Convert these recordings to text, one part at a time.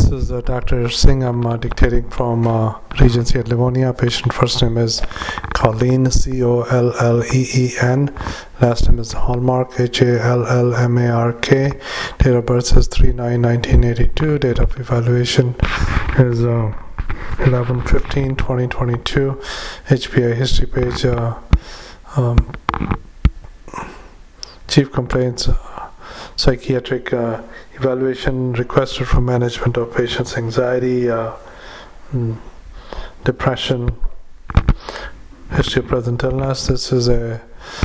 is Dr. Singh. I'm dictating from Regency at Livonia. Patient first name is Colleen, Colleen. Last name is Hallmark, Hallmark. Date of birth is 3/9/1982. Date of evaluation is 11/15/2022. HPI history page. Chief complaints. Psychiatric evaluation requested for management of patient's anxiety, depression, history of present illness. This is a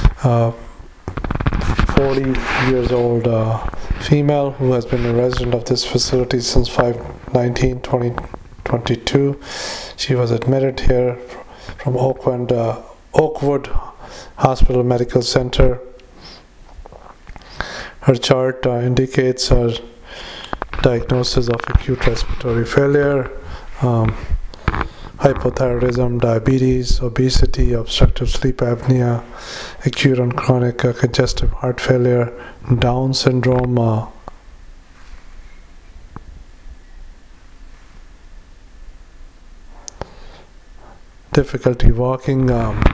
40 years old female who has been a resident of this facility since 5/19/2022. She was admitted here from Oakwood Hospital Medical Center. Her chart indicates her diagnosis of acute respiratory failure, hypothyroidism, diabetes, obesity, obstructive sleep apnea, acute and chronic congestive heart failure, Down syndrome, difficulty walking,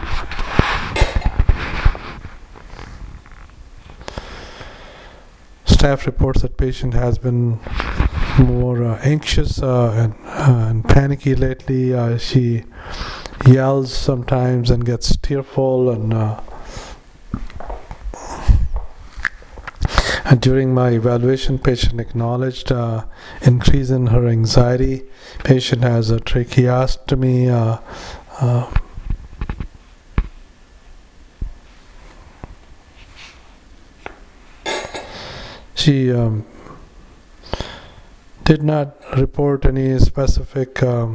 staff reports that patient has been more anxious and panicky lately. She yells sometimes and gets tearful, and during my evaluation, patient acknowledged increase in her anxiety. Patient has a tracheostomy. She did not report any specific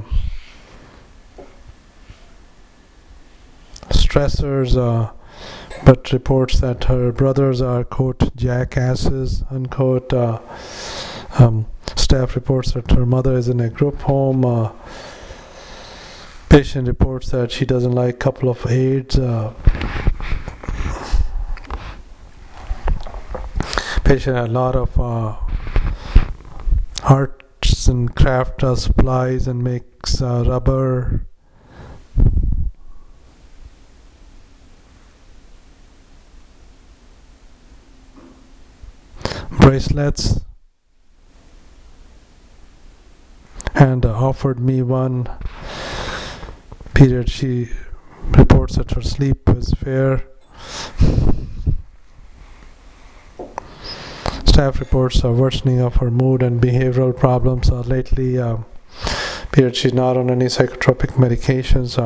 stressors, but reports that her brothers are, quote, jackasses, unquote. Staff reports that her mother is in a group home. Patient reports that she doesn't like a couple of aides. Patient had a lot of arts and craft supplies and makes rubber. Bracelets, and offered me one. Period. She reports that her sleep is fair. Staff reports a worsening of her mood and behavioral problems lately. Period. She's not on any psychotropic medications.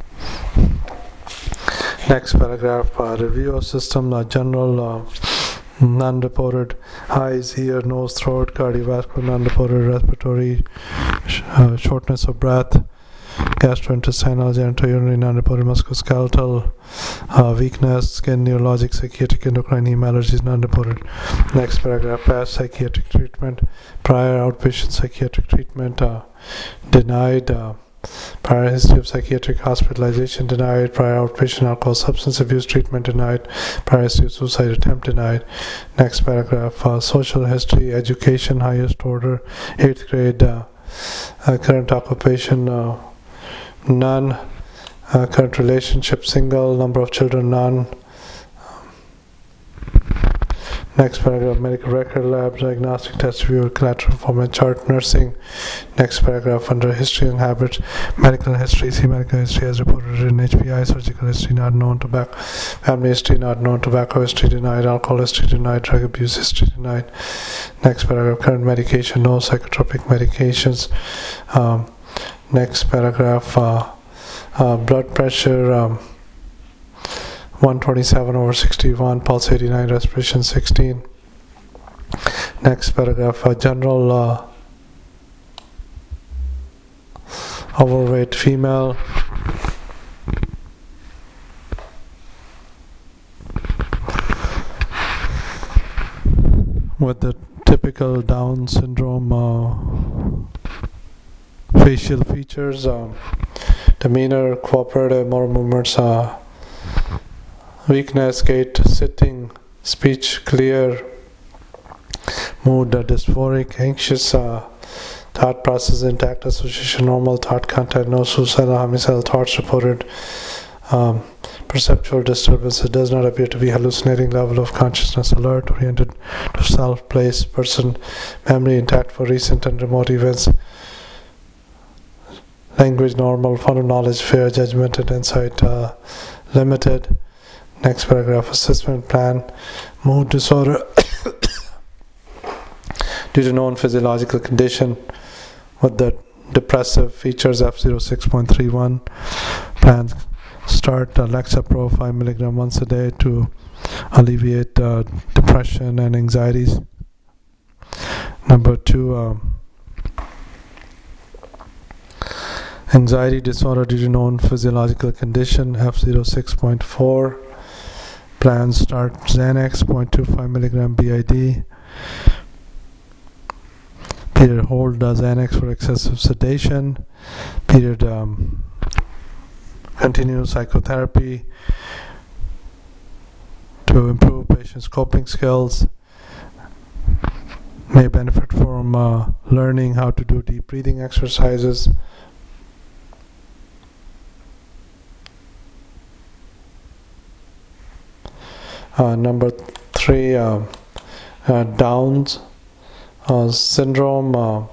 Next paragraph, review of system, general non-reported eyes, ear, nose, throat, cardiovascular, non-reported respiratory, shortness of breath, gastrointestinal, genitourinary, non-reported musculoskeletal, weakness, skin, neurologic, psychiatric, endocrine, heme allergies, non-reported. Next paragraph, past psychiatric treatment, prior outpatient psychiatric treatment, denied, prior history of psychiatric hospitalization denied, prior outpatient alcohol substance abuse treatment denied, prior history of suicide attempt denied. Next paragraph, social history, education, highest order, 8th grade, current occupation, none, current relationship, single, number of children, none. Next paragraph, medical record, lab, diagnostic test review, collateral format chart, nursing. Next paragraph, under history and habits, medical history, see medical history as reported in HPI, surgical history not known, tobacco, family history not known, tobacco history denied, alcohol history denied, drug abuse history denied. Next paragraph, current medication, no psychotropic medications. Next paragraph, blood pressure, 127/61, pulse 89, respiration 16. Next paragraph, general overweight female. With the typical Down syndrome facial features, demeanor, cooperative, motor movements, weakness, gait, sitting, speech clear, Mood dysphoric, anxious thought process, intact association, normal thought content, no suicidal, homicidal thoughts reported. Perceptual disturbance, it does not appear to be hallucinating, level of consciousness alert, oriented to self, place, person, memory intact for recent and remote events, language normal, fund of knowledge fair, judgment and insight limited. Next paragraph, assessment plan, mood disorder due to known physiological condition with the depressive features F06.31. Plans start Lexapro 5 mg once a day to alleviate depression and anxieties. Number 2, anxiety disorder due to known physiological condition F06.4. Plans start Xanax 0.25 mg BID. Period hold Xanax for excessive sedation. Period continue psychotherapy to improve patients' coping skills. May benefit from learning how to do deep breathing exercises. Number 3, Down's syndrome.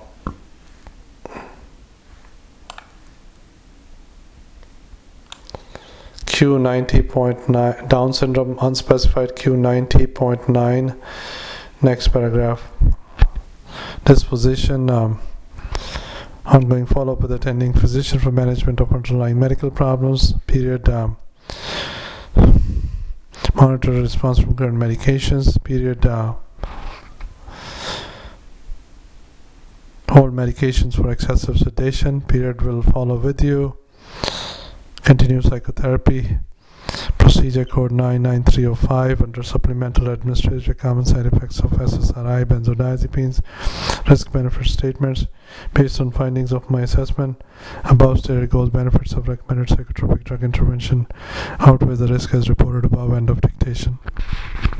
Q90.9, Down syndrome, unspecified Q90.9. Next paragraph. Disposition, ongoing follow-up with attending physician for management of underlying medical problems. Period. Monitor response from current medications. Period. Hold medications for excessive sedation. Period will follow with you. Continue psychotherapy. Procedure code 99305 under supplemental administrative common side effects of SSRI, benzodiazepines, risk benefit statements. Based on findings of my assessment, above stated goals, benefits of recommended psychotropic drug intervention outweigh the risk as reported above. End of dictation.